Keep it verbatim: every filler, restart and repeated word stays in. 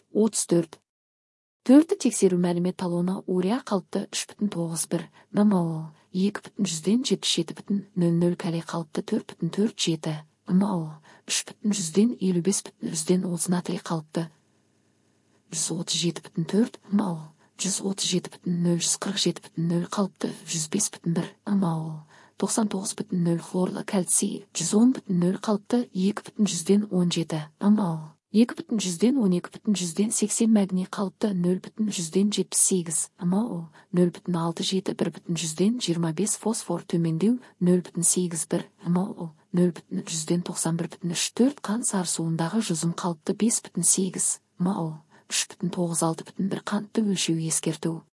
отыз төрт. Төрті тексеру мәлімет талоны уреа қалыпты үш бүтін тоғыз бір ммол, екі бүтін жүзден жетпіс жеті бүтін нөл нөл кәле қалыпты төрт бүтін төрт жеті ммол, үш бүтін жүзден елу бес бүтін жүзден отыз натрий қалыпты жүз отыз жеті бүтін төрт ммол, жүз отыз жеті бүтін нөл жүз қырық жеті бүтін нөл қалыпты жүз бес бүтін бір ммол, тоқсан тоғыз бүтін нөл хлорлы кальций жүз он бүтін нөл қалыпты екі бүтін жүзден он жеті ммол, екі бүтін жүзден он екі бүтін жүзден сексен магний қалыпты нөл бүтін жүзден жетпіс сегіз ммол, нөл бүтін алты жеті бір бүтін жүзден жиырма бес фосфор төмендеу нөл бүтін сегіз бір ммол, нөл бүтін жүзден тоқсан бір бүтін үш төрт қант сарысуындағы жүзім қалыпты бес бүтін сегіз ммол, үш бүтін тоғыз алты бүтін бір қантты өлшеу ескерту.